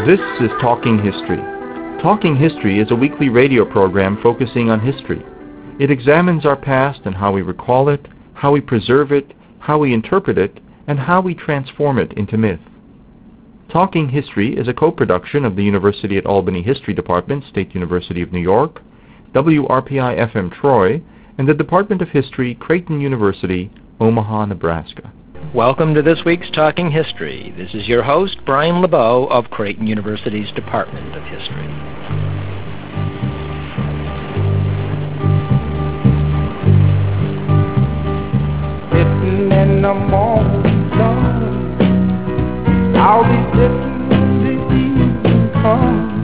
This is Talking History. Talking History is a weekly radio program focusing on history. It examines our past and how we recall it, how we preserve it, how we interpret it, and how we transform it into myth. Talking History is a co-production of the University at Albany History Department, State University of New York, WRPI-FM Troy, and the Department of History, Creighton University, Omaha, Nebraska. Welcome to this week's Talking History. This is your host, Brian LeBeau of Creighton University's Department of History. Sitting in the morning sun, I'll be sitting when the evening comes,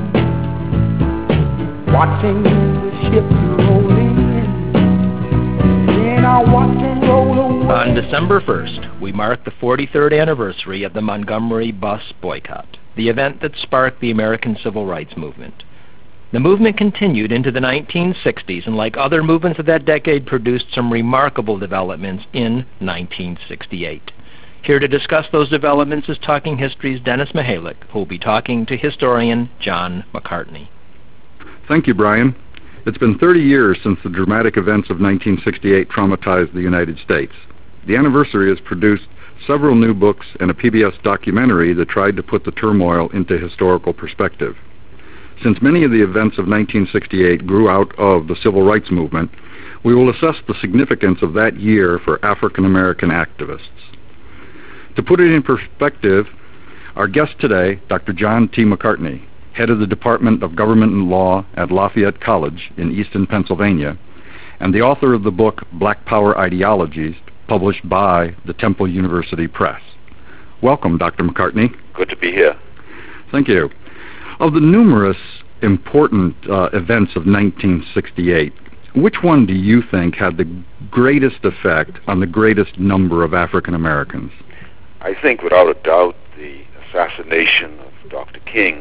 watching the ship roll in, then I'll watch them roll away. On December 1st, we mark the 43rd anniversary of the Montgomery bus boycott, the event that sparked the American Civil Rights Movement. The movement continued into the 1960s, and like other movements of that decade, produced some remarkable developments in 1968. Here to discuss those developments is Talking History's Dennis Mihalik, who will be talking to historian John McCartney. Thank you, Brian. It's been 30 years since the dramatic events of 1968 traumatized the United States. The anniversary has produced several new books and a PBS documentary that tried to put the turmoil into historical perspective. Since many of the events of 1968 grew out of the Civil Rights Movement, we will assess the significance of that year for African American activists. To put it in perspective, our guest today, Dr. John T. McCartney, head of the Department of Government and Law at Lafayette College in Easton, Pennsylvania, and the author of the book Black Power Ideologies, published by the Temple University Press. Welcome, Dr. McCartney. Good to be here. Thank you. Of the numerous important events of 1968, which one do you think had the greatest effect on the greatest number of African Americans? I think, without a doubt, the assassination of Dr. King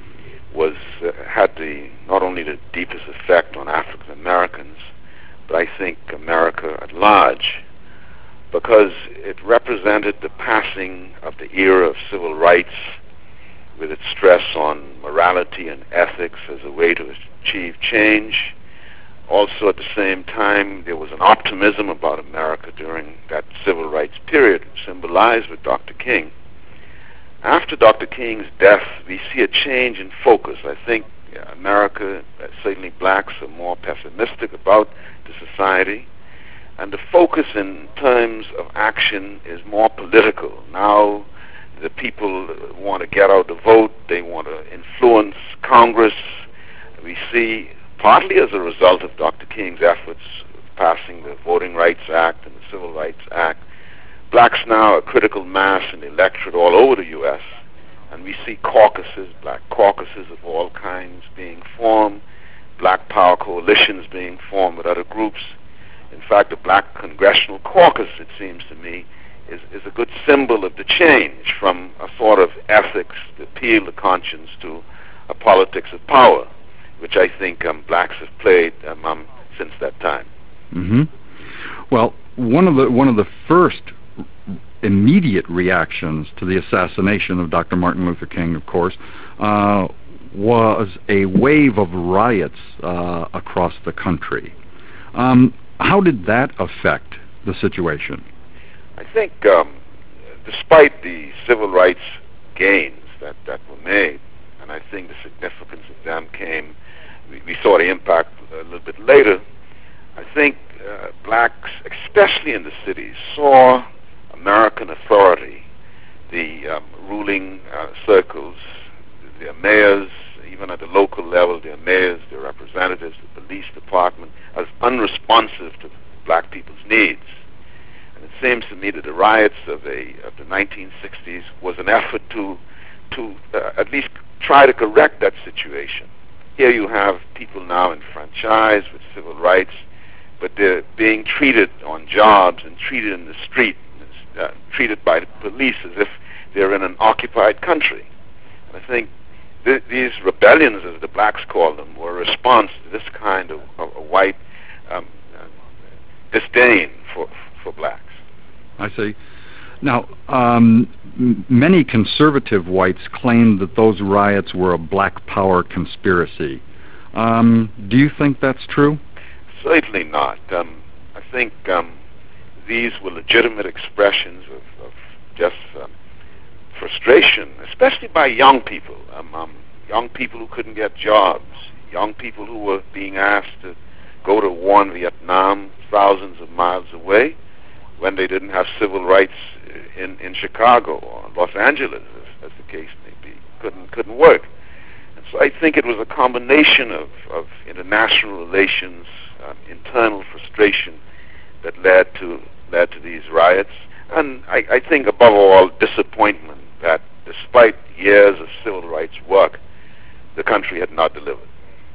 had not only the deepest effect on African Americans, but I think America at large, because it represented the passing of the era of civil rights with its stress on morality and ethics as a way to achieve change. Also, at the same time, there was an optimism about America during that civil rights period, symbolized with Dr. King. After Dr. King's death, we see a change in focus. I think America, certainly blacks, are more pessimistic about the society, and the focus in terms of action is more political. Now, the people want to get out the vote, they want to influence Congress. We see, partly as a result of Dr. King's efforts passing the Voting Rights Act and the Civil Rights Act, blacks now are critical mass in the electorate all over the U.S., and we see caucuses, black caucuses of all kinds being formed, black power coalitions being formed with other groups. In fact, the Black Congressional Caucus, it seems to me, is a good symbol of the change from a sort of ethics, the appeal to conscience, to a politics of power, which I think blacks have played since that time. Mm-hmm. Well, one of the first immediate reactions to the assassination of Dr. Martin Luther King, of course, was a wave of riots across the country. How did that affect the situation? I think, despite the civil rights gains that were made, and I think the significance of them came, we saw the impact a little bit later. I think blacks, especially in the cities, saw American authority, the ruling circles, their mayors, even at the local level, their mayors, their representatives, the police department, as unresponsive to black people's needs. And it seems to me that the riots of the 1960s was an effort to at least try to correct that situation. Here you have people now enfranchised with civil rights, but they're being treated on jobs and treated in the street, treated by the police as if they're in an occupied country. And I think these rebellions, as the blacks call them, were a response to this kind of white disdain for blacks. I see. Now, many conservative whites claim that those riots were a black power conspiracy. Do you think that's true? Certainly not. I think these were legitimate expressions of just frustration, especially by young people. Young people who couldn't get jobs, young people who were being asked to go to war in Vietnam thousands of miles away when they didn't have civil rights in Chicago or Los Angeles, as the case may be. Couldn't work. And so I think it was a combination of international relations, internal frustration that led to these riots, and I think above all disappointment that despite years of civil rights work, the country had not delivered.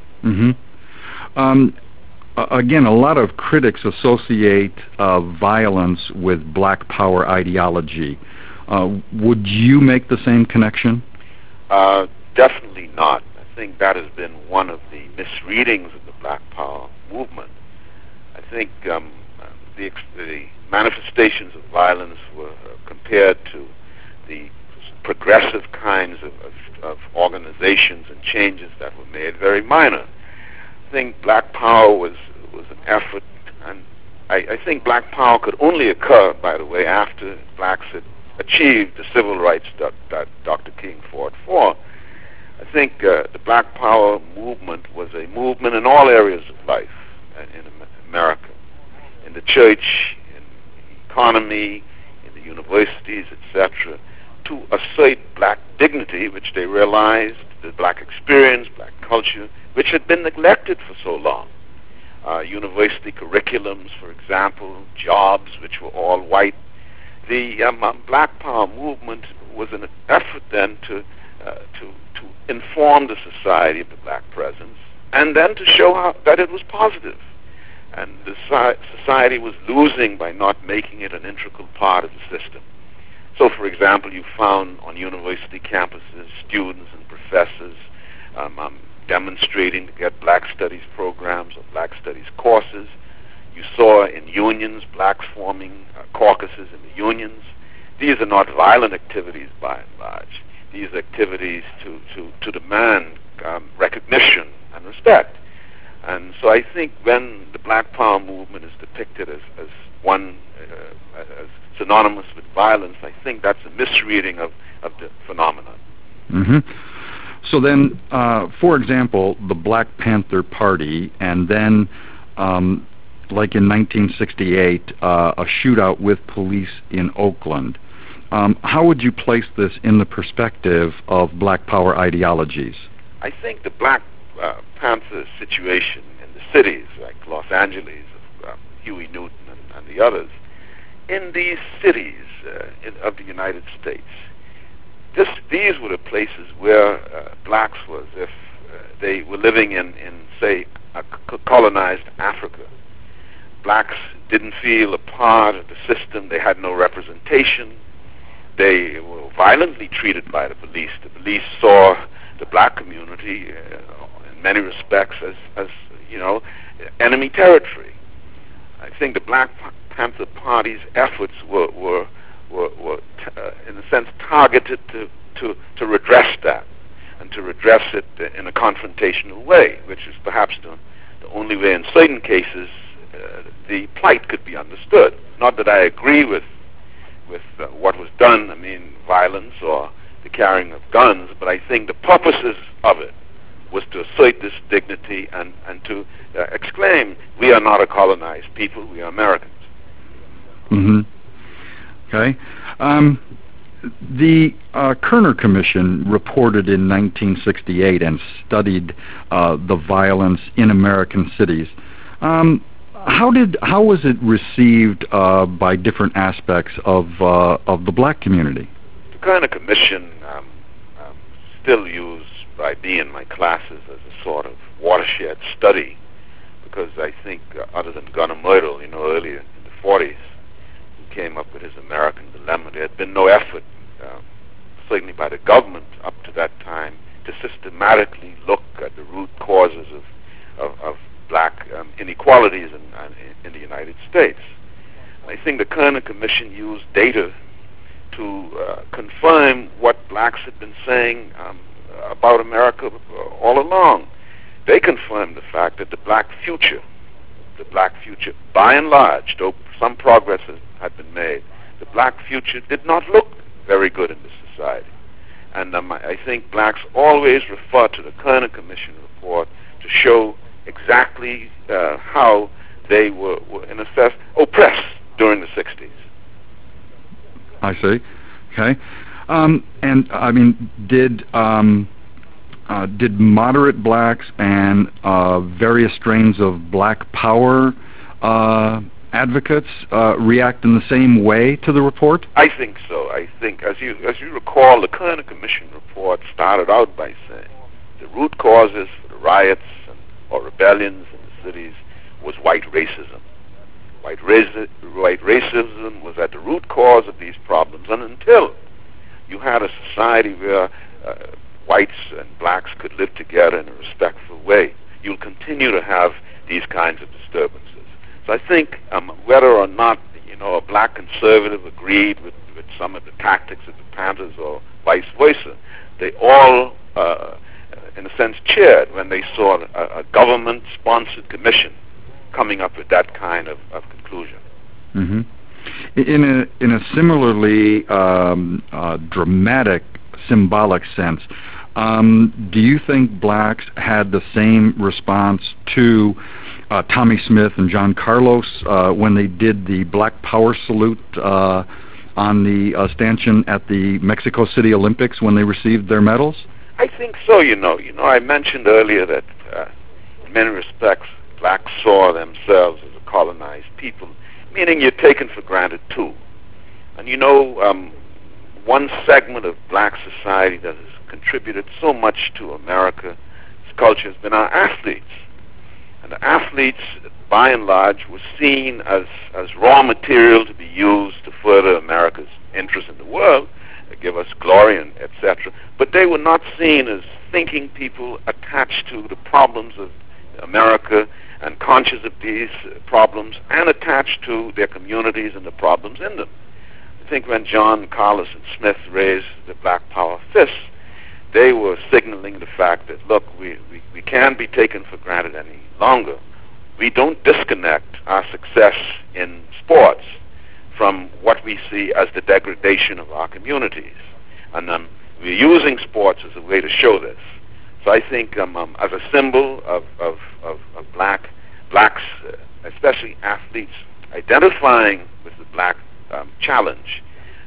Mm-hmm. Again, a lot of critics associate violence with black power ideology. Would you make the same connection? Definitely not. I think that has been one of the misreadings of the black power movement. I think the manifestations of violence were compared to the progressive kinds of organizations and changes that were made very minor. I think black power was an effort, and I think black power could only occur, by the way, after blacks had achieved the civil rights that Dr. King fought for. I think the black power movement was a movement in all areas of life in America, in the church, in the economy, in the universities, etc., to assert black dignity, which they realized, the black experience, black culture, which had been neglected for so long. University curriculums, for example, jobs which were all white. The black power movement was an effort then to inform the society of the black presence, and then to show that it was positive. And the society was losing by not making it an integral part of the system. So, for example, you found on university campuses students and professors demonstrating to get black studies programs or black studies courses. You saw in unions blacks forming caucuses in the unions. These are not violent activities by and large. These are activities to demand recognition and respect. And so I think when the black power movement is depicted as one as synonymous with violence, I think that's a misreading of the phenomenon. Mm-hmm. So then, for example, the Black Panther Party, and then, like in 1968, a shootout with police in Oakland. How would you place this in the perspective of black power ideologies? I think the Black Panther situation in the cities, like Los Angeles, Huey Newton and the others, in these cities of the United States, these were the places where blacks were as if they were living in say, colonized Africa. Blacks didn't feel a part of the system. They had no representation. They were violently treated by the police. The police saw the black community in many respects as enemy territory. I think the Black Panther Party's efforts were in a sense targeted to redress that, and to redress it in a confrontational way, which is perhaps the only way in certain cases the plight could be understood. Not that I agree with what was done, I mean violence or the carrying of guns, but I think the purposes of it was to assert this dignity and to exclaim, we are not a colonized people, we are Americans. Mm-hmm. Okay. The Kerner Commission reported in 1968 and studied the violence in American cities. How was it received by different aspects of the black community? The Kerner Commission still used by me in my classes as a sort of watershed study, because I think other than Gunnar Myrdal, earlier in the 40s, who came up with his American Dilemma, there had been no effort, certainly by the government up to that time, to systematically look at the root causes of black inequalities in the United States. I think the Kerner Commission used data confirm what blacks had been saying about America all along. They confirmed the fact that the black future, by and large, though some progress had been made, the black future did not look very good in this society. And I think blacks always refer to the Kerner Commission report to show exactly how they were in a sense, oppressed during the 60s. I see. Okay. And I mean, did moderate blacks and various strains of black power advocates react in the same way to the report? I think so. I think, as you recall, the Kerner Commission report started out by saying the root causes for the riots or rebellions in the cities was white racism. White racism was at the root cause of these problems, and until you had a society where whites and blacks could live together in a respectful way, you'll continue to have these kinds of disturbances. So I think whether or not a black conservative agreed with some of the tactics of the Panthers or vice versa, they all, in a sense, cheered when they saw a government-sponsored commission coming up with that kind of conclusion. Mm-hmm. In a similarly dramatic, symbolic sense, do you think blacks had the same response to Tommy Smith and John Carlos when they did the Black Power salute on the stanchion at the Mexico City Olympics when they received their medals? I think so. I mentioned earlier that in many respects blacks saw themselves as a colonized people, meaning you're taken for granted too. And one segment of black society that has contributed so much to America's culture has been our athletes. And the athletes, by and large, were seen as raw material to be used to further America's interest in the world, give us glory, and etc. But they were not seen as thinking people attached to the problems of America and conscious of these problems and attached to their communities and the problems in them. I think when John, Carlos, and Smith raised the Black Power fist, they were signaling the fact that, look, we can't be taken for granted any longer. We don't disconnect our success in sports from what we see as the degradation of our communities. And we're using sports as a way to show this. So I think as a symbol of blacks, especially athletes, identifying with the black challenge,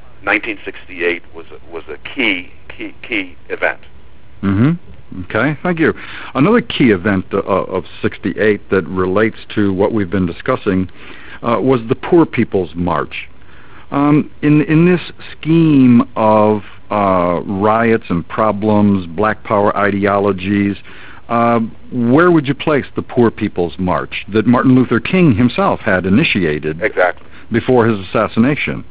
1968 was a key event. Mm-hmm. Okay, thank you. Another key event of 68 that relates to what we've been discussing was the Poor People's March. In this scheme of riots and problems, black power ideologies, where would you place the Poor People's March that Martin Luther King himself had initiated exactly before his assassination?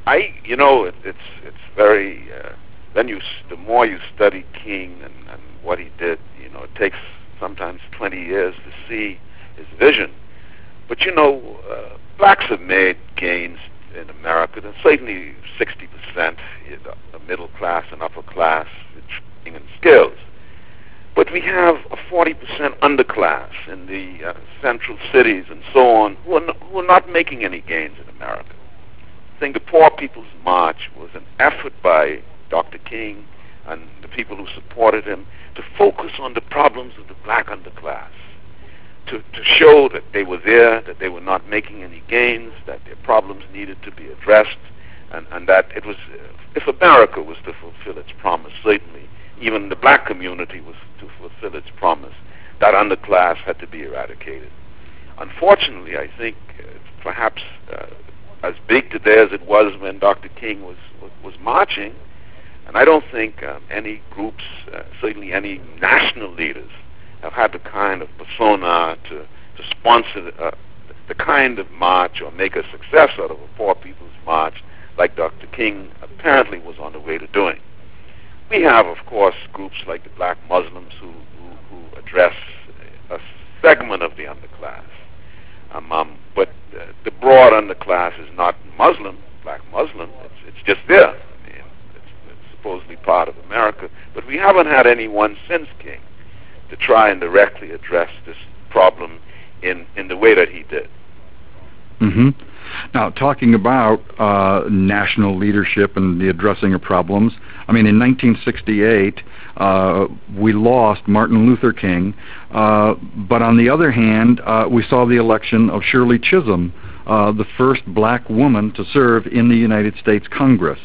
It's very the more you study King and what he did, it takes sometimes 20 years to see his vision. But blacks have made gains in America, and certainly 60% the middle class and upper class with training and skills. But we have a 40% underclass in the central cities and so on who are not making any gains in America. I think the Poor People's March was an effort by Dr. King and the people who supported him to focus on the problems of the black underclass, to show that they were there, that they were not making any gains, that their problems needed to be addressed, and that it was, if America was to fulfill its promise, certainly, even the black community was to fulfill its promise, that underclass had to be eradicated. Unfortunately, I think perhaps as big today as it was when Dr. King was marching, and I don't think any groups, certainly any national leaders, have had the kind of persona to sponsor the kind of march or make a success out of a Poor People's March like Dr. King apparently was on the way to doing. We have, of course, groups like the black Muslims who address a segment of the underclass. But the broad underclass is not Muslim, black Muslim. It's just there. haven't had anyone since King to try and directly address this problem in the way that he did. Mm-hmm. Now, talking about national leadership and the addressing of problems, I mean, in 1968, we lost Martin Luther King, but on the other hand, we saw the election of Shirley Chisholm, the first black woman to serve in the United States Congress.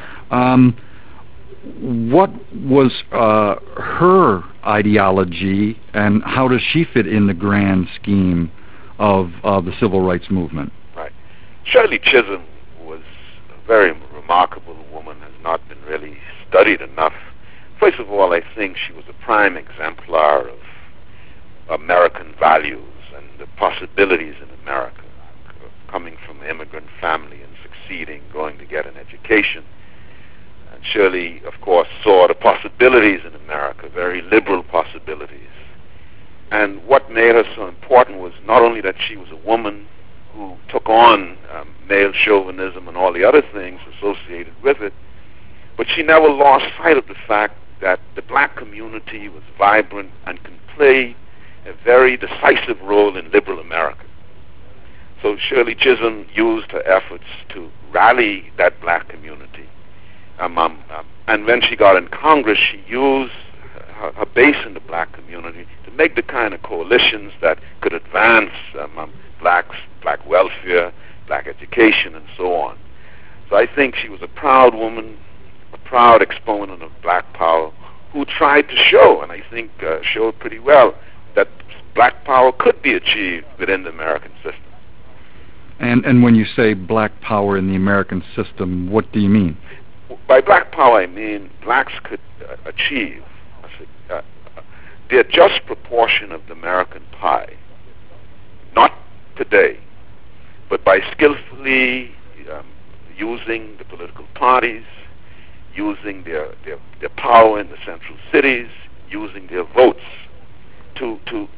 What was her ideology, and how does she fit in the grand scheme of the civil rights movement? Right. Shirley Chisholm was a very remarkable woman, has not been really studied enough. First of all, I think she was a prime exemplar of American values and the possibilities in America, coming from an immigrant family and succeeding, going to get an education. And Shirley, of course, saw the possibilities in America, very liberal possibilities. And what made her so important was not only that she was a woman who took on male chauvinism and all the other things associated with it, but she never lost sight of the fact that the black community was vibrant and could play a very decisive role in liberal America. So Shirley Chisholm used her efforts to rally that black community. And when she got in Congress, she used her base in the black community to make the kind of coalitions that could advance black welfare, black education, and so on. So I think she was a proud woman, a proud exponent of black power, who tried to show, and I think showed pretty well, that black power could be achieved within the American system. And when you say black power in the American system, what do you mean? By black power, I mean blacks could achieve their just proportion of the American pie, not today, but by skillfully using the political parties, using their power in the central cities, using their votes to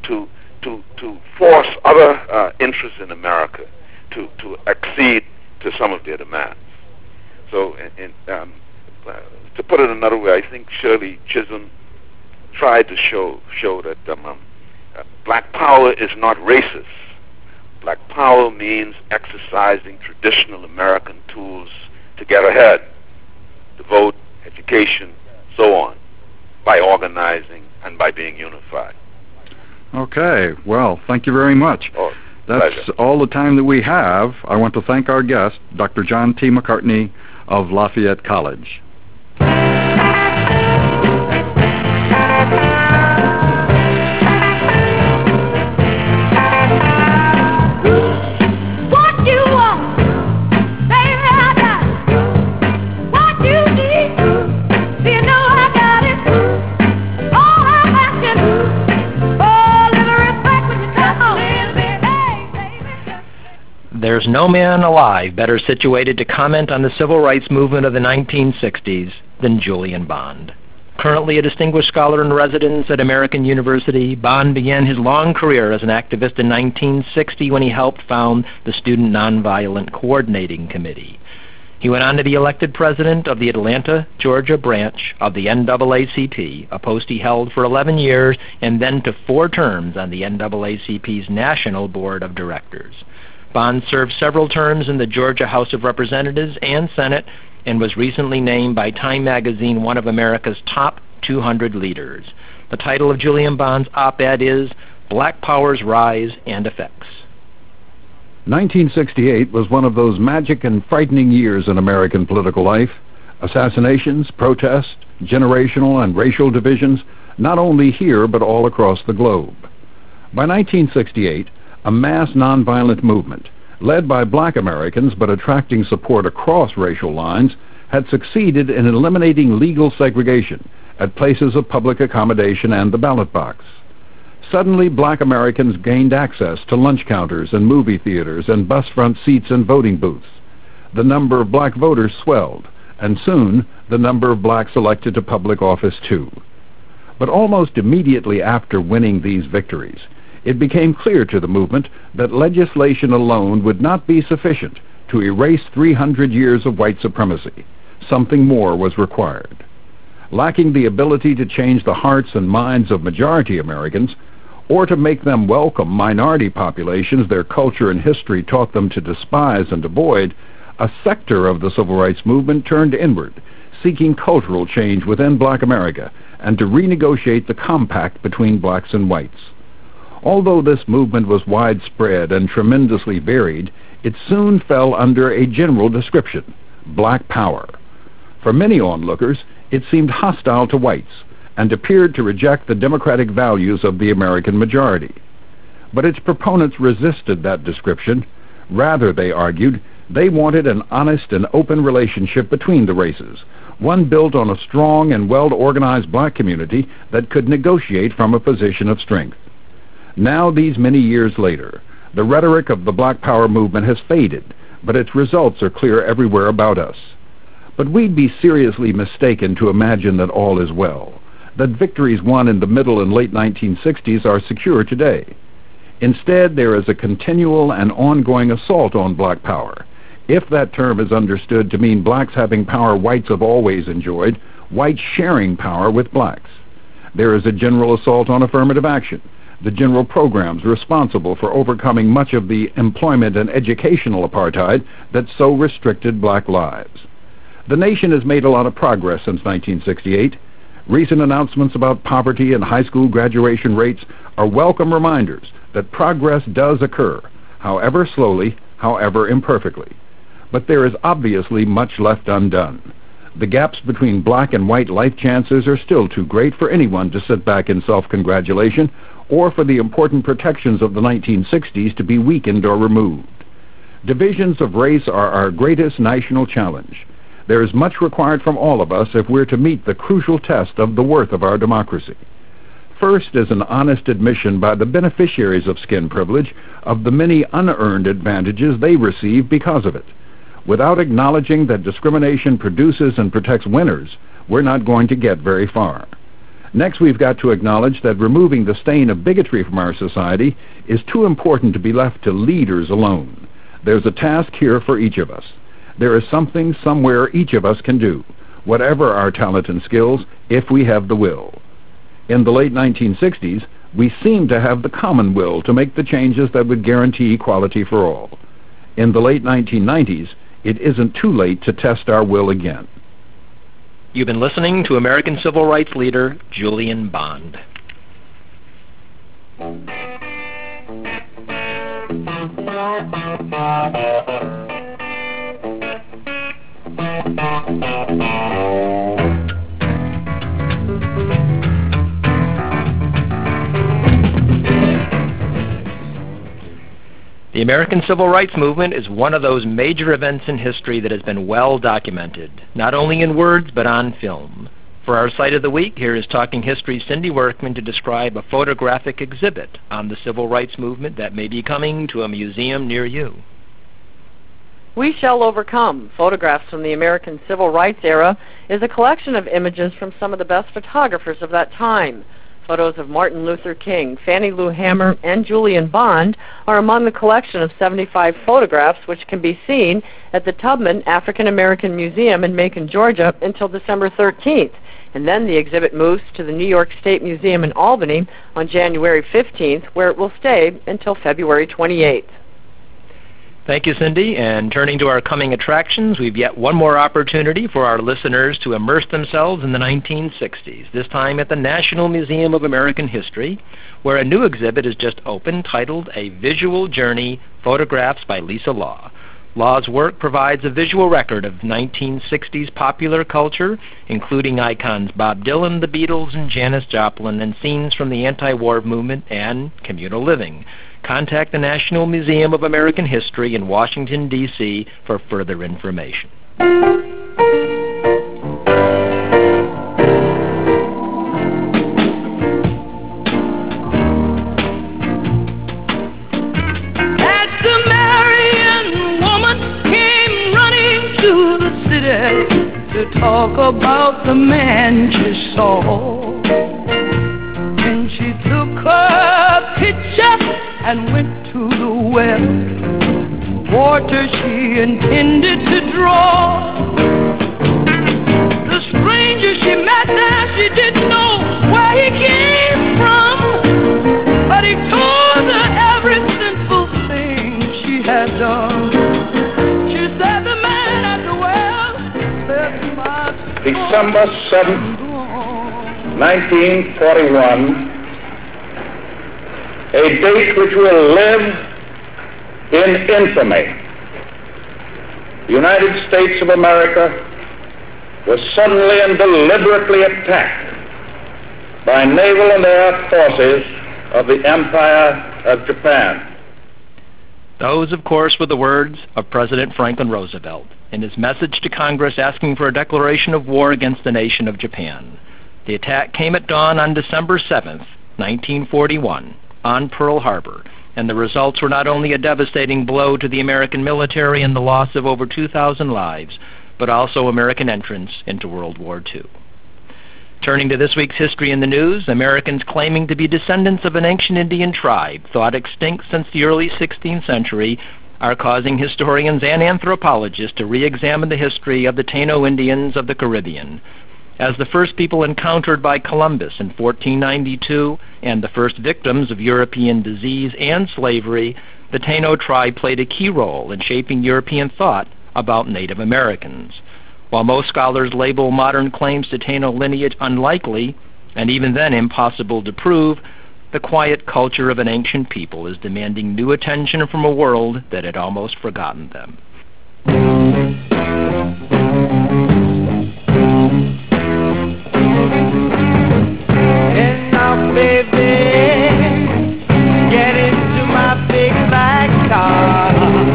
force other interests in America to accede to some of their demands. So, to put it another way, I think Shirley Chisholm tried to show that black power is not racist. Black power means exercising traditional American tools to get ahead, to vote, education, so on, by organizing and by being unified. Okay, well, thank you very much. Oh, that's pleasure. all the time that we have. I want to thank our guest, Dr. John T. McCartney of Lafayette College. There's no man alive better situated to comment on the civil rights movement of the 1960s than Julian Bond. Currently a distinguished scholar in residence at American University, Bond began his long career as an activist in 1960 when he helped found the Student Nonviolent Coordinating Committee. He went on to be elected president of the Atlanta, Georgia branch of the NAACP, a post he held for 11 years, and then to 4 terms on the NAACP's National Board of Directors. Bond served several terms in the Georgia House of Representatives and Senate and was recently named by Time magazine one of America's top 200 leaders. The title of Julian Bond's op-ed is Black Power's Rise and Effects. 1968 was one of those magic and frightening years in American political life. Assassinations, protests, generational and racial divisions, not only here but all across the globe. By 1968, a mass nonviolent movement, led by black Americans but attracting support across racial lines, had succeeded in eliminating legal segregation at places of public accommodation and the ballot box. Suddenly, black Americans gained access to lunch counters and movie theaters and bus front seats and voting booths. The number of black voters swelled, and soon the number of blacks elected to public office too. But almost immediately after winning these victories, it became clear to the movement that legislation alone would not be sufficient to erase 300 years of white supremacy. Something more was required. lacking the ability to change the hearts and minds of majority Americans, or to make them welcome minority populations their culture and history taught them to despise and avoid, a sector of the civil rights movement turned inward, seeking cultural change within black America and to renegotiate the compact between blacks and whites. Although this movement was widespread and tremendously varied, it soon fell under a general description: black power. For many onlookers, it seemed hostile to whites and appeared to reject the democratic values of the American majority. But its proponents resisted that description. Rather, they argued, they wanted an honest and open relationship between the races, one built on a strong and well-organized black community that could negotiate from a position of strength. Now, these many years later, the rhetoric of the Black Power movement has faded, but its results are clear everywhere about us. But we'd be seriously mistaken to imagine that all is well, that victories won in the middle and late 1960s are secure today. Instead, there is a continual and ongoing assault on black power. If that term is understood to mean blacks having power whites have always enjoyed, whites sharing power with blacks. There is a general assault on affirmative action, the general programs responsible for overcoming much of the employment and educational apartheid that so restricted black lives. The nation has made a lot of progress since 1968. Recent announcements about poverty and high school graduation rates are welcome reminders that progress does occur, however slowly, however imperfectly. But there is obviously much left undone. The gaps between black and white life chances are still too great for anyone to sit back in self-congratulation, or for the important protections of the 1960s to be weakened or removed. Divisions of race are our greatest national challenge. There is much required from all of us if we're to meet the crucial test of the worth of our democracy. First is an honest admission by the beneficiaries of skin privilege of the many unearned advantages they receive because of it. Without acknowledging that discrimination produces and protects winners, we're not going to get very far. Next, we've got to acknowledge that removing the stain of bigotry from our society is too important to be left to leaders alone. There's a task here for each of us. There is something somewhere each of us can do, whatever our talent and skills, if we have the will. In the late 1960s, we seemed to have the common will to make the changes that would guarantee equality for all. In the late 1990s, it isn't too late to test our will again. You've been listening to American civil rights leader Julian Bond. The American Civil Rights Movement is one of those major events in history that has been well documented, not only in words but on film. For our Sight of the Week, here is Talking History's Cindy Workman to describe a photographic exhibit on the Civil Rights Movement that may be coming to a museum near you. We Shall Overcome, Photographs from the American Civil Rights Era, is a collection of images from some of the best photographers of that time. Photos of Martin Luther King, Fannie Lou Hamer, and Julian Bond are among the collection of 75 photographs which can be seen at the Tubman African American Museum in Macon, Georgia until December 13th. And then the exhibit moves to the New York State Museum in Albany on January 15th, where it will stay until February 28th. Thank you, Cindy. And turning to our coming attractions, we've yet one more opportunity for our listeners to immerse themselves in the 1960s, this time at the National Museum of American History, where a new exhibit is just opened titled A Visual Journey, Photographs by Lisa Law. Law's work provides a visual record of 1960s popular culture, including icons Bob Dylan, the Beatles, and Janis Joplin, and scenes from the anti-war movement and communal living. Contact the National Museum of American History in Washington, D.C. for further information. As the Marian woman came running to the city to talk about the man she saw, and she took her picture and went to the well, water she intended to draw. The stranger she met she didn't know where he came from, but he told her every sinful thing she had done. She said the man at the well said my December 7th, 1941, a date which will live in infamy. The United States of America was suddenly and deliberately attacked by naval and air forces of the Empire of Japan. Those, of course, were the words of President Franklin Roosevelt in his message to Congress asking for a declaration of war against the nation of Japan. The attack came at dawn on December 7th, 1941, on Pearl Harbor, and the results were not only a devastating blow to the American military and the loss of over 2,000 lives, but also American entrance into World War II. Turning to this week's History in the News, Americans claiming to be descendants of an ancient Indian tribe thought extinct since the early 16th century are causing historians and anthropologists to re-examine the history of the Taino Indians of the Caribbean. As the first people encountered by Columbus in 1492 and the first victims of European disease and slavery, the Taino tribe played a key role in shaping European thought about Native Americans. While most scholars label modern claims to Taino lineage unlikely, and even then impossible to prove, the quiet culture of an ancient people is demanding new attention from a world that had almost forgotten them. And now, baby, get into my big black car.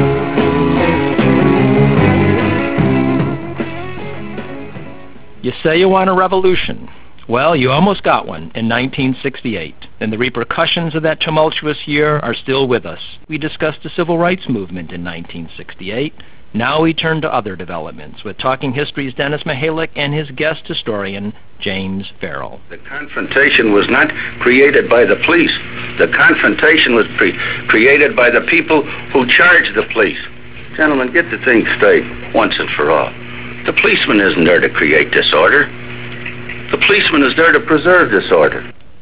You say you want a revolution. Well, you almost got one in 1968, and the repercussions of that tumultuous year are still with us. We discussed the Civil Rights Movement in 1968. Now we turn to other developments with Talking History's Dennis Mihalik and his guest historian, James Farrell. The confrontation was not created by the police. The confrontation was created by the people who charged the police. Gentlemen, get the thing straight once and for all. The policeman isn't there to create disorder. The policeman is there to preserve disorder.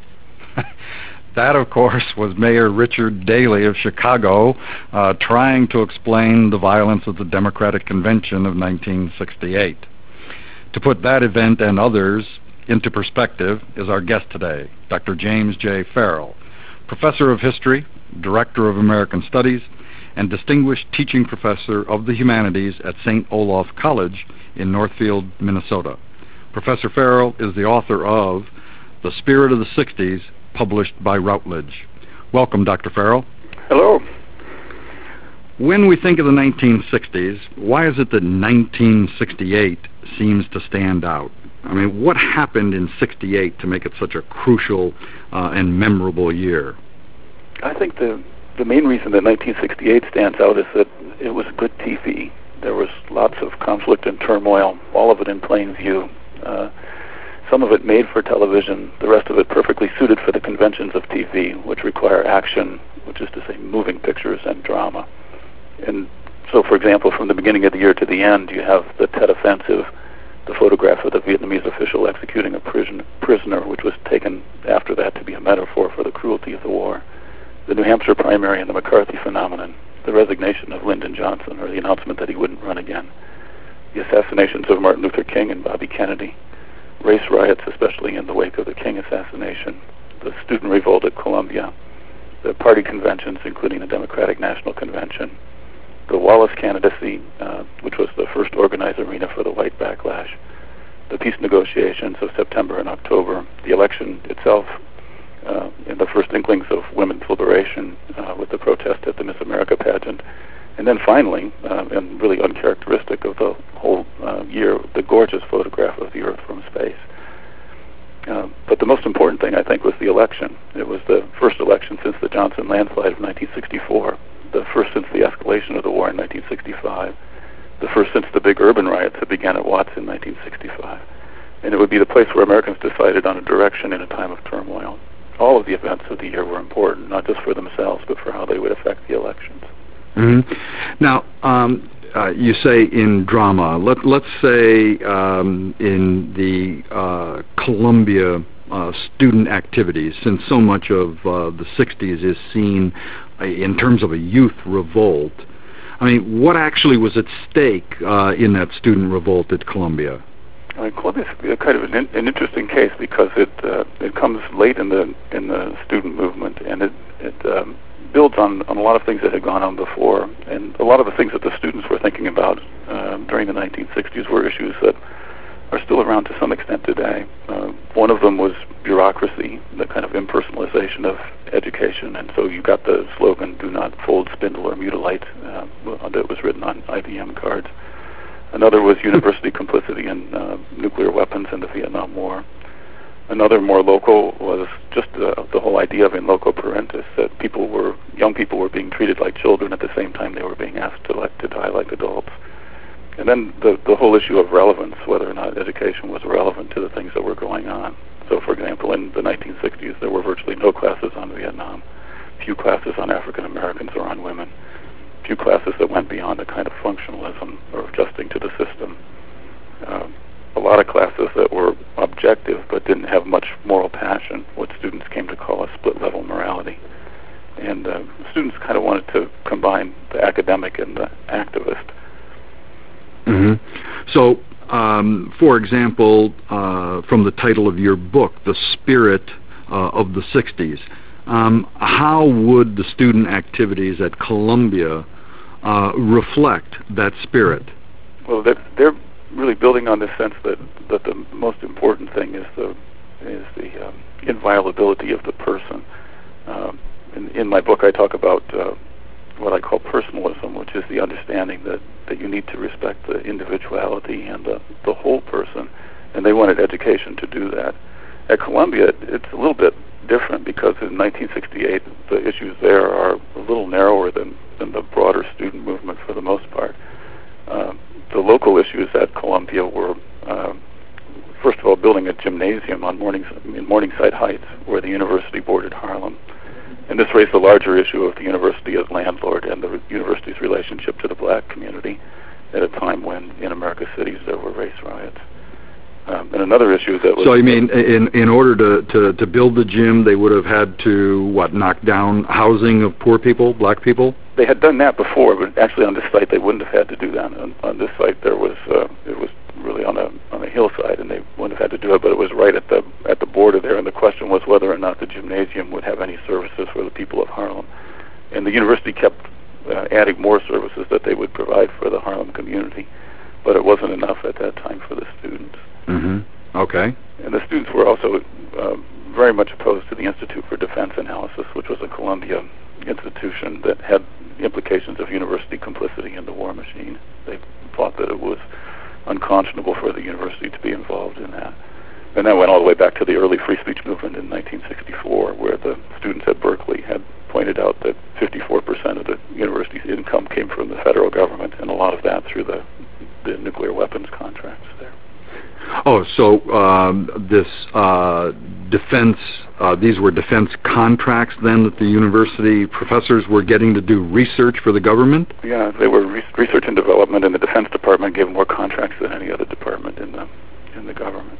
That, of course, was Mayor Richard Daley of Chicago trying to explain the violence of the Democratic Convention of 1968. To put that event and others into perspective is our guest today, Dr. James J. Farrell, Professor of History, Director of American Studies, and Distinguished Teaching Professor of the Humanities at St. Olaf College in Northfield, Minnesota. Professor Farrell is the author of The Spirit of the 60s, published by Routledge. Welcome, Dr. Farrell. Hello. When we think of the 1960s, why is it that 1968 seems to stand out? I mean, what happened in 68 to make it such a crucial and memorable year? I think the main reason that 1968 stands out is that it was good TV. There was lots of conflict and turmoil, all of it in plain view. Some of it made for television, the rest of it perfectly suited for the conventions of TV, which require action, which is to say moving pictures and drama. And so, for example, from the beginning of the year to the end, you have the Tet Offensive, the photograph of the Vietnamese official executing a prisoner, which was taken after that to be a metaphor for the cruelty of the war, the New Hampshire primary and the McCarthy phenomenon, the resignation of Lyndon Johnson, or the announcement that he wouldn't run again, the assassinations of Martin Luther King and Bobby Kennedy, race riots, especially in the wake of the King assassination, the student revolt at Columbia, the party conventions, including the Democratic National Convention, the Wallace candidacy, which was the first organized arena for the white backlash, the peace negotiations of September and October, the election itself, and the first inklings of women's liberation with the protest at the Miss America pageant, and then finally, and really uncharacteristic of the whole year, the gorgeous photograph of the Earth from space. But the most important thing, I think, was the election. It was the first election since the Johnson landslide of 1964, the first since the escalation of the war in 1965, the first since the big urban riots that began at Watts in 1965. And it would be the place where Americans decided on a direction in a time of turmoil. All of the events of the year were important, not just for themselves, but for how they would affect the elections. Mm-hmm. Now, you say in drama. Let's say in the Columbia student activities, since so much of the 60s is seen in terms of a youth revolt. I mean, what actually was at stake in that student revolt at Columbia? Columbia is kind of an interesting case because it comes late in the student movement, and it builds on a lot of things that had gone on before, and a lot of the things that the students were thinking about during the 1960s were issues that are still around to some extent today. One of them was bureaucracy, the kind of impersonalization of education, and so you got the slogan, "Do not fold, spindle, or mutilate," that was written on IBM cards. Another was university complicity in nuclear weapons in the Vietnam War. Another, more local, was just the whole idea of in loco parentis, that young people were being treated like children at the same time they were being asked to die like adults. And then the whole issue of relevance, whether or not education was relevant to the things that were going on. So, for example, in the 1960s, there were virtually no classes on Vietnam, few classes on African Americans or on women, few classes that went beyond a kind of functionalism or adjusting to the system. A lot of classes that were objective but didn't have much moral passion, what students came to call a split-level morality. And students kind of wanted to combine the academic and the activist. Mm-hmm. So, for example, from the title of your book, The Spirit of the 60s, how would the student activities at Columbia reflect that spirit? Well, they're really building on this sense that the most important thing is the inviolability of the person. In my book, I talk about what I call personalism, which is the understanding that you need to respect the individuality and the whole person, and they wanted education to do that. At Columbia, it's a little bit different because in 1968, the issues there are a little narrower than the broader student movement for the most part. The local issues at Columbia were, first of all, building a gymnasium in Morningside Heights, where the university bordered Harlem. And this raised the larger issue of the university as landlord and the university's relationship to the black community at a time when in America's cities there were race riots. And another issue that was... So you mean in order to build the gym, they would have had to, knock down housing of poor people, black people? They had done that before, but actually on this site they wouldn't have had to do that. On this site it was really on a hillside, and they wouldn't have had to do it, but it was right at the border there, and the question was whether or not the gymnasium would have any services for the people of Harlem. And the university kept adding more services that they would provide for the Harlem community, but it wasn't enough at that time for the students. Mm-hmm. Okay. And the students were also very much opposed to the Institute for Defense Analysis, which was a Columbia institution that had implications of university complicity in the war machine. They thought that it was unconscionable for the university to be involved in that. And that went all the way back to the early free speech movement in 1964, where the students at Berkeley had pointed out that 54% of the university's income came from the federal government, and a lot of that through the nuclear weapons contracts there. Oh, so this defense, these were defense contracts then that the university professors were getting to do research for the government? Yeah, they were research and development, and the Defense Department gave more contracts than any other department in the government.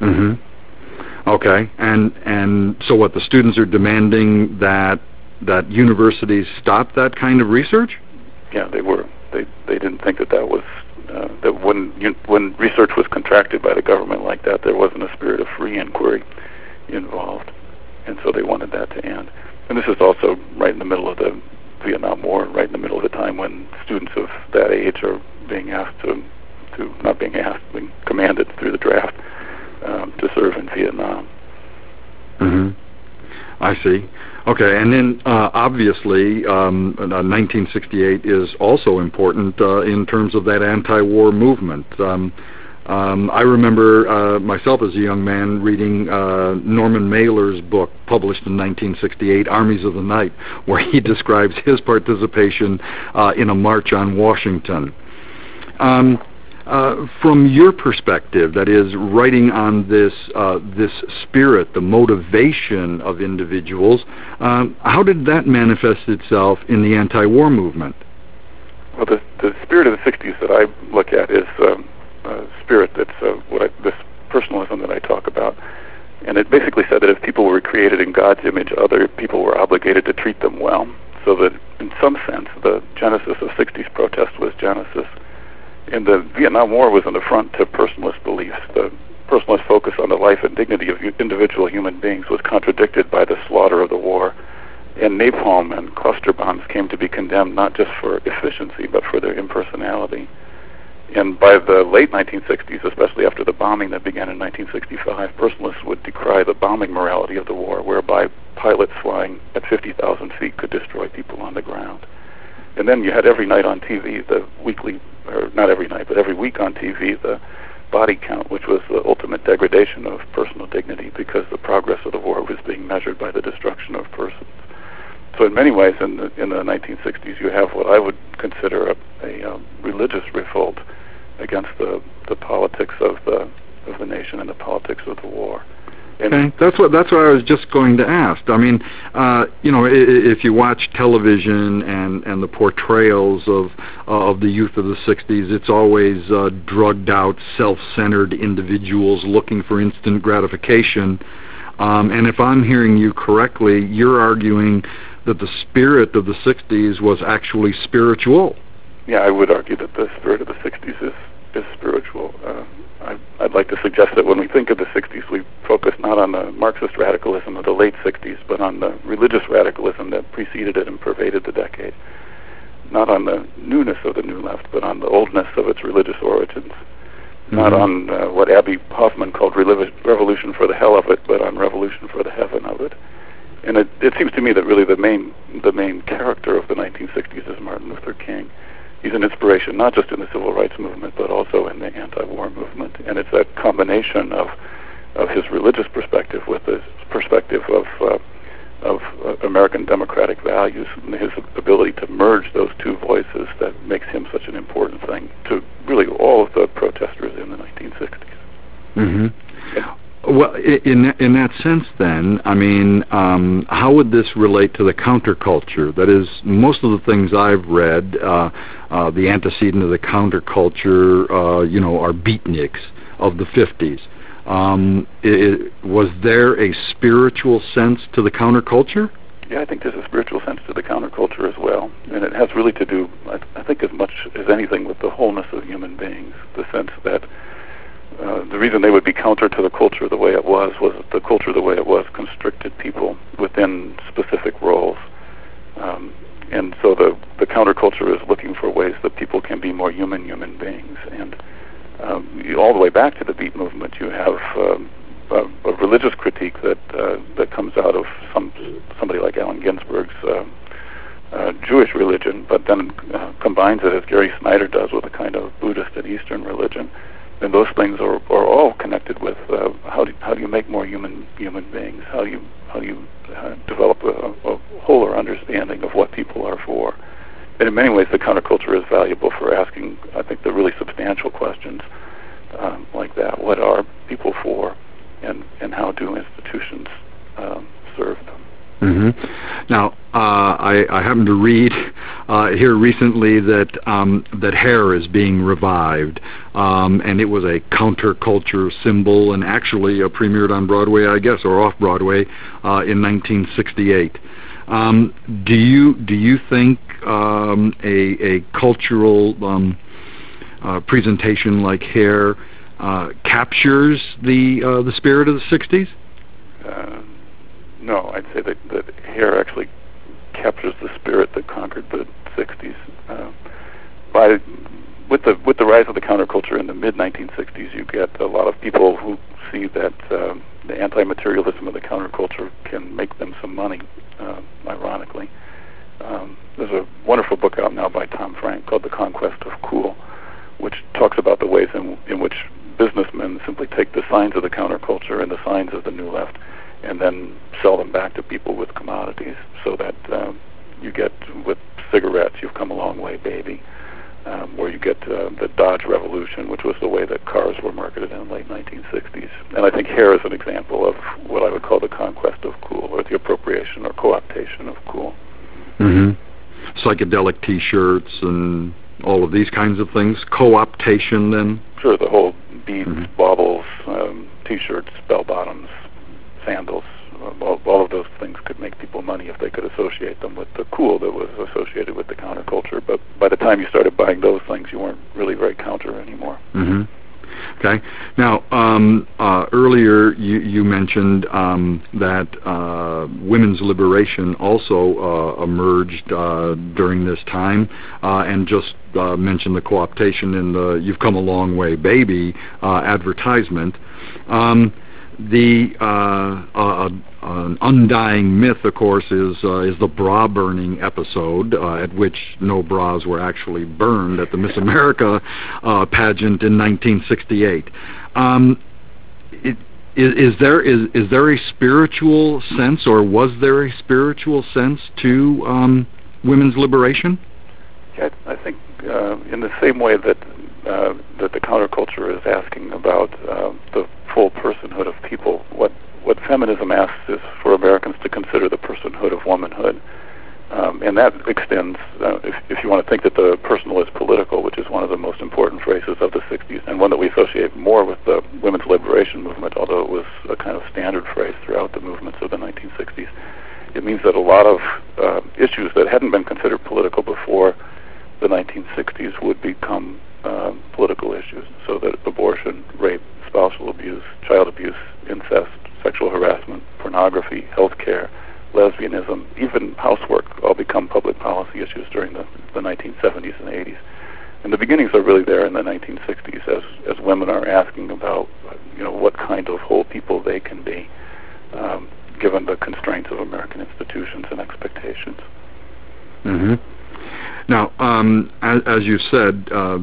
Mm-hmm. Okay, and so what, the students are demanding that universities stop that kind of research? Yeah, they were. They didn't think that was that when research was contracted by the government like that, there wasn't a spirit of free inquiry involved, and so they wanted that to end. And this is also right in the middle of the Vietnam War, right in the middle of the time when students of that age are being asked being commanded through the draft to serve in Vietnam. Mm-hmm. I see. Okay, and then obviously 1968 is also important in terms of that anti-war movement. I remember myself as a young man reading Norman Mailer's book published in 1968, Armies of the Night, where he describes his participation in a march on Washington. From your perspective, that is, writing on this spirit, the motivation of individuals, how did that manifest itself in the anti-war movement? Well, the spirit of the 60s that I look at is a spirit that's this personalism that I talk about. And it basically said that if people were created in God's image, other people were obligated to treat them well. So that in some sense, the genesis of 60s protest was Genesis. And the Vietnam War was in the front to personalist beliefs. The personalist focus on the life and dignity of individual human beings was contradicted by the slaughter of the war. And napalm and cluster bombs came to be condemned not just for efficiency, but for their impersonality. And by the late 1960s, especially after the bombing that began in 1965, personalists would decry the bombing morality of the war, whereby pilots flying at 50,000 feet could destroy people on the ground. And then you had every night on TV, not every night, but every week on TV, the body count, which was the ultimate degradation of personal dignity because the progress of the war was being measured by the destruction of persons. So in many ways, in the 1960s, you have what I would consider a religious revolt against the politics of the nation and the politics of the war. Okay, that's what I was just going to ask. I mean, if you watch television and the portrayals of the youth of the 60s, it's always drugged out, self-centered individuals looking for instant gratification. And if I'm hearing you correctly, you're arguing that the spirit of the 60s was actually spiritual. Yeah, I would argue that the spirit of the 60s is spiritual. I'd like to suggest that when we think of the 60s, we focus not on the Marxist radicalism of the late 60s, but on the religious radicalism that preceded it and pervaded the decade. Not on the newness of the New Left, but on the oldness of its religious origins. Mm-hmm. Not on what Abby Hoffman called revolution for the hell of it, but on revolution for the heaven of it. And it seems to me that really the main character of the 1960s is Martin Luther King. He's an inspiration not just in the civil rights movement, but also in the anti-war movement. And it's that combination of his religious perspective with his perspective of American democratic values, and his ability to merge those two voices that makes him such an important thing to really all of the protesters in the 1960s. Mm-hmm. Well, in that sense, then, I mean, how would this relate to the counterculture? That is, most of the things I've read, the antecedent of the counterculture, are beatniks of the 50s. Was there a spiritual sense to the counterculture? Yeah, I think there's a spiritual sense to the counterculture as well. And it has really to do, I think, as much as anything with the wholeness of human beings, the sense that the reason they would be counter to the culture the way it was that the culture the way it was constricted people within specific roles. And so the counterculture is looking for ways that people can be more human beings. And all the way back to the Beat movement, you have a religious critique that comes out of somebody like Allen Ginsberg's Jewish religion, but then combines it, as Gary Snyder does, with a kind of Buddhist and Eastern religion. And those things are all connected with how do you make more human beings? How do you develop a wholer understanding of what people are for? And in many ways, the counterculture is valuable for asking, I think, the really substantial questions like that. What are people for, and how do institutions serve them? Mm-hmm. Now, I happened to read here recently that Hair is being revived, and it was a counterculture symbol, and actually premiered on Broadway, I guess, or off Broadway in 1968. Do you think a cultural presentation like Hair captures the spirit of the 60s? No, I'd say that Hair actually captures the spirit that conquered the 60s. With the rise of the counterculture in the mid-1960s, you get a lot of people who see that the anti-materialism of the counterculture can make them some money, ironically. There's a wonderful book out now by Tom Frank called The Conquest of Cool, which talks about the ways in which businessmen simply take the signs of the counterculture and the signs of the New Left and then sell them back to people with commodities, so that you get, with cigarettes, you've come a long way, baby, where you get the Dodge Revolution, which was the way that cars were marketed in the late 1960s. And I think Hair is an example of what I would call the conquest of cool, or the appropriation or co-optation of cool. Mm-hmm. Psychedelic T-shirts and all of these kinds of things, co-optation then? Sure, the whole beads, baubles, T-shirts, bell-bottoms, sandals, all of those things could make people money if they could associate them with the cool that was associated with the counterculture. But by the time you started buying those things, you weren't really very counter anymore. Mm-hmm. Okay. Now, earlier you mentioned that women's liberation also emerged during this time, and just mentioned the co-optation in the "You've Come a Long Way, Baby" advertisement. An undying myth, of course, is the bra burning episode, at which no bras were actually burned at the Miss America pageant in 1968. Is there a spiritual sense, or was there a spiritual sense to women's liberation? Yeah, I think in the same way that the counterculture is asking about the full personhood of people, what feminism asks is for Americans to consider the personhood of womanhood. And that extends, if you want to think that the personal is political, which is one of the most important phrases of the 60s, and one that we associate more with the women's liberation movement, although it was a kind of standard phrase throughout the movements of the 1960s. It means that a lot of issues that hadn't been considered political before the 1960s would become political issues, so that abortion, rape, spousal abuse, child abuse, incest, sexual harassment, pornography, healthcare, lesbianism, even housework all become public policy issues during the 1970s and 80s. And the beginnings are really there in the 1960s as women are asking about, what kind of whole people they can be, given the constraints of American institutions and expectations. Mm-hmm. Now, as you said,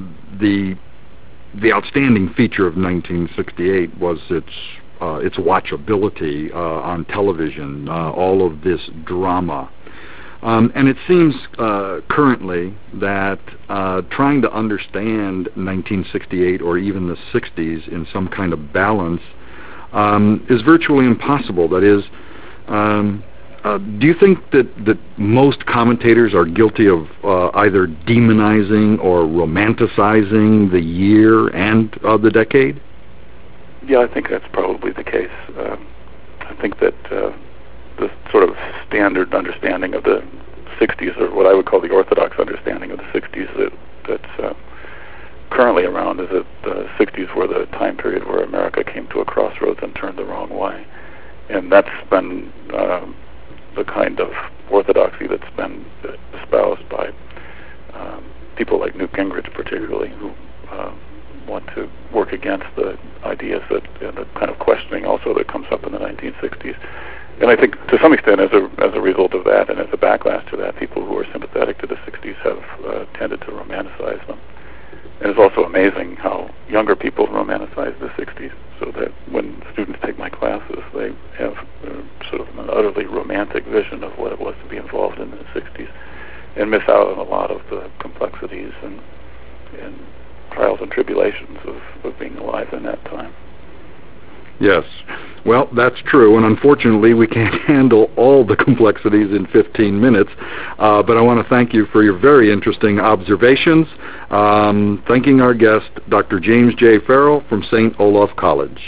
the outstanding feature of 1968 was its watchability on television, all of this drama. And it seems currently that trying to understand 1968 or even the 60s in some kind of balance is virtually impossible. That is, do you think that most commentators are guilty of either demonizing or romanticizing the year and the decade? Yeah, I think that's probably the case. I think that the sort of standard understanding of the 60s, or what I would call the orthodox understanding of the 60s that's currently around, is that the 60s were the time period where America came to a crossroads and turned the wrong way. And that's been the kind of orthodoxy that's been espoused by people like Newt Gingrich, particularly, who want to work against the ideas that, the kind of questioning also that comes up in the 1960s. And I think to some extent as a result of that and as a backlash to that, people who are sympathetic to the 60s have tended to romanticize them. And it's also amazing how younger people romanticize the 60s, so that when students take my classes, they have sort of an utterly romantic vision of what it was to be involved in the 60s and miss out on a lot of the complexities and trials and tribulations of being alive in that time. Yes. Well, that's true, and unfortunately we can't handle all the complexities in 15 minutes, but I want to thank you for your very interesting observations. Thanking our guest, Dr. James J. Farrell from St. Olaf College.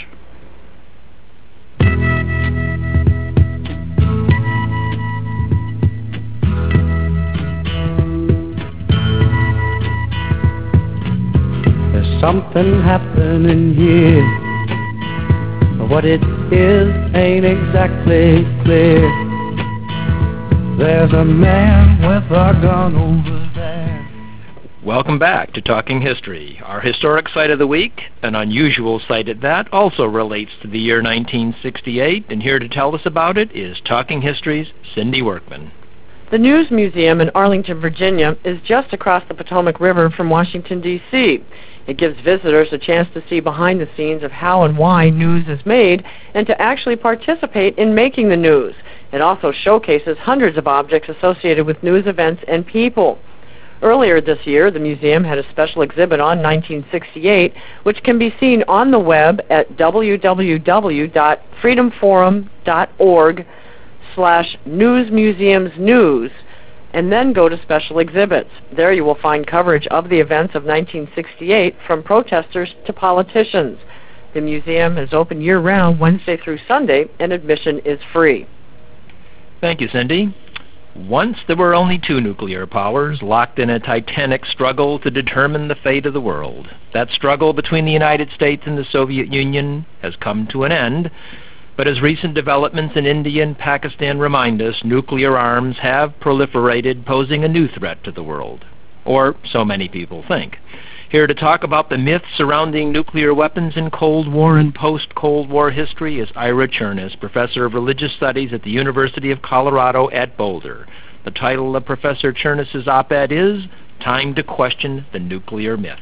There's something happening here. What it is ain't exactly clear. There's a man with a gun over there. Welcome back to Talking History. Our historic site of the week, an unusual site at that, also relates to the year 1968, and here to tell us about it is Talking History's Cindy Workman. The News Museum in Arlington, Virginia is just across the Potomac River from Washington, D.C. It gives visitors a chance to see behind the scenes of how and why news is made and to actually participate in making the news. It also showcases hundreds of objects associated with news events and people. Earlier this year, the museum had a special exhibit on 1968, which can be seen on the web at www.freedomforum.org/newsmuseumsnews, and then go to special exhibits. There you will find coverage of the events of 1968 from protesters to politicians. The museum is open year-round, Wednesday through Sunday, and admission is free. Thank you, Cindy. Once there were only two nuclear powers locked in a titanic struggle to determine the fate of the world. That struggle between the United States and the Soviet Union has come to an end, but as recent developments in India and Pakistan remind us, nuclear arms have proliferated, posing a new threat to the world. Or so many people think. Here to talk about the myths surrounding nuclear weapons in Cold War and post-Cold War history is Ira Chernus, Professor of Religious Studies at the University of Colorado at Boulder. The title of Professor Chernus's op-ed is Time to Question the Nuclear Myth.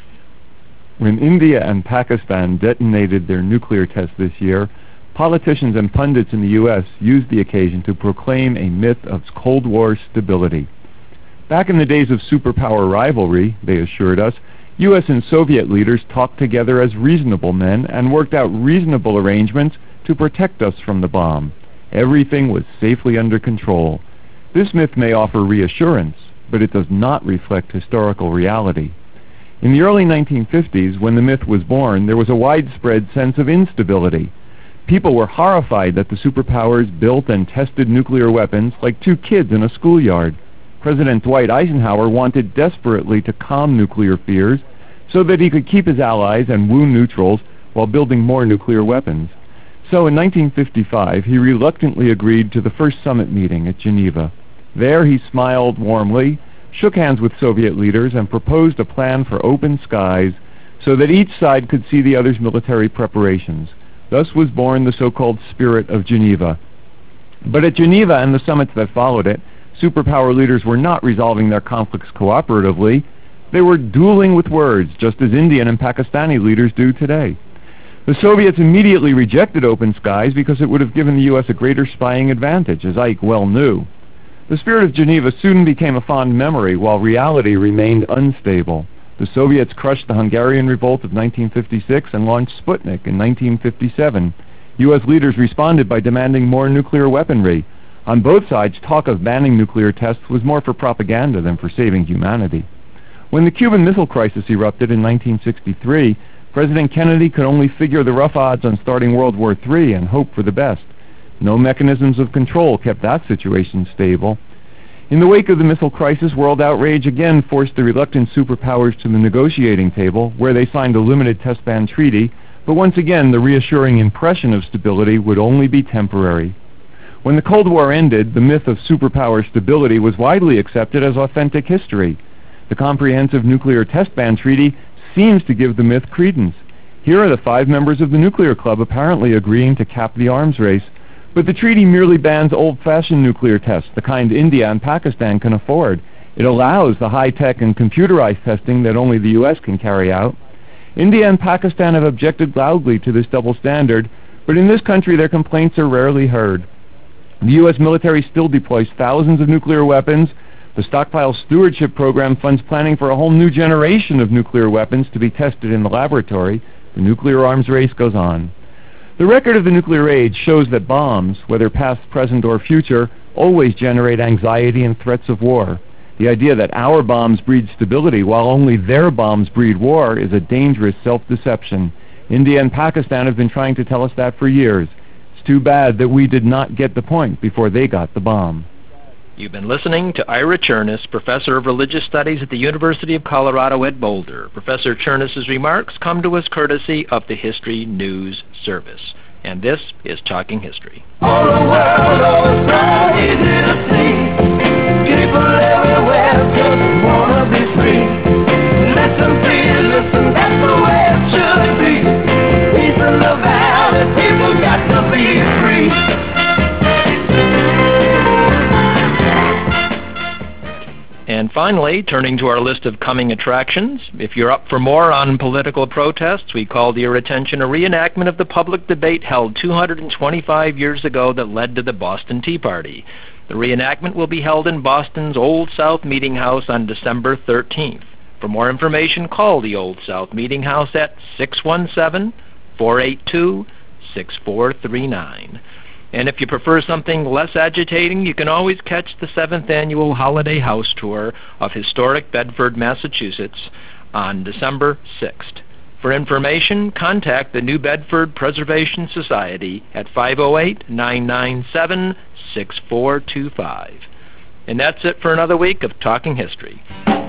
When India and Pakistan detonated their nuclear tests this year, politicians and pundits in the U.S. used the occasion to proclaim a myth of Cold War stability. Back in the days of superpower rivalry, they assured us, U.S. and Soviet leaders talked together as reasonable men and worked out reasonable arrangements to protect us from the bomb. Everything was safely under control. This myth may offer reassurance, but it does not reflect historical reality. In the early 1950s, when the myth was born, there was a widespread sense of instability. People were horrified that the superpowers built and tested nuclear weapons like two kids in a schoolyard. President Dwight Eisenhower wanted desperately to calm nuclear fears so that he could keep his allies and woo neutrals while building more nuclear weapons. So in 1955, he reluctantly agreed to the first summit meeting at Geneva. There he smiled warmly, shook hands with Soviet leaders, and proposed a plan for open skies so that each side could see the other's military preparations. Thus was born the so-called Spirit of Geneva. But at Geneva and the summits that followed it, superpower leaders were not resolving their conflicts cooperatively. They were dueling with words, just as Indian and Pakistani leaders do today. The Soviets immediately rejected open skies because it would have given the U.S. a greater spying advantage, as Ike well knew. The Spirit of Geneva soon became a fond memory, while reality remained unstable. The Soviets crushed the Hungarian Revolt of 1956 and launched Sputnik in 1957. U.S. leaders responded by demanding more nuclear weaponry. On both sides, talk of banning nuclear tests was more for propaganda than for saving humanity. When the Cuban Missile Crisis erupted in 1963, President Kennedy could only figure the rough odds on starting World War III and hope for the best. No mechanisms of control kept that situation stable. In the wake of the missile crisis, world outrage again forced the reluctant superpowers to the negotiating table, where they signed a limited test ban treaty, but once again the reassuring impression of stability would only be temporary. When the Cold War ended, the myth of superpower stability was widely accepted as authentic history. The Comprehensive Nuclear Test Ban Treaty seems to give the myth credence. Here are the 5 members of the Nuclear Club apparently agreeing to cap the arms race, but the treaty merely bans old-fashioned nuclear tests, the kind India and Pakistan can afford. It allows the high-tech and computerized testing that only the U.S. can carry out. India and Pakistan have objected loudly to this double standard, but in this country their complaints are rarely heard. The U.S. military still deploys thousands of nuclear weapons. The Stockpile Stewardship Program funds planning for a whole new generation of nuclear weapons to be tested in the laboratory. The nuclear arms race goes on. The record of the nuclear age shows that bombs, whether past, present, or future, always generate anxiety and threats of war. The idea that our bombs breed stability while only their bombs breed war is a dangerous self-deception. India and Pakistan have been trying to tell us that for years. Too bad that we did not get the point before they got the bomb. You've been listening to Ira Chernus, Professor of Religious Studies at the University of Colorado at Boulder. Professor Chernus's remarks come to us courtesy of the History News Service. And this is Talking History. All the world, oh, so easy to see. People everywhere just wanna be free. Listen, please, listen, that's the way it should be. Peace in the valley, people got to be free. And finally, turning to our list of coming attractions, if you're up for more on political protests, we call to your attention a reenactment of the public debate held 225 years ago that led to the Boston Tea Party. The reenactment will be held in Boston's Old South Meeting House on December 13th. For more information, call the Old South Meeting House at 617-482-6439. And if you prefer something less agitating, you can always catch the 7th Annual Holiday House Tour of historic Bedford, Massachusetts on December 6th. For information, contact the New Bedford Preservation Society at 508-997-6425. And that's it for another week of Talking History.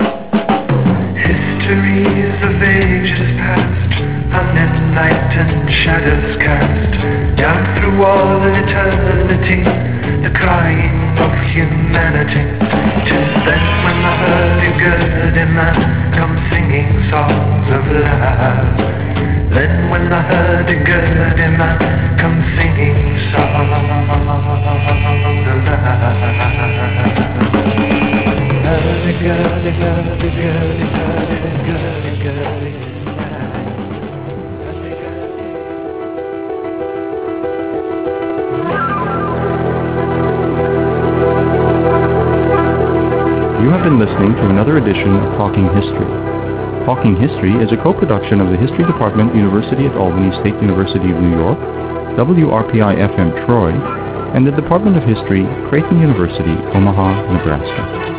Histories of ages past, unenlightened shadows cast down through all eternity, the crying of humanity. 'Tis then when the hurdy-gurdy man comes singing songs of love. Then when the hurdy-gurdy man comes singing songs of love. You have been listening to another edition of Talking History. Talking History is a co-production of the History Department, University at Albany State University of New York, WRPI-FM Troy, and the Department of History, Creighton University, Omaha, Nebraska.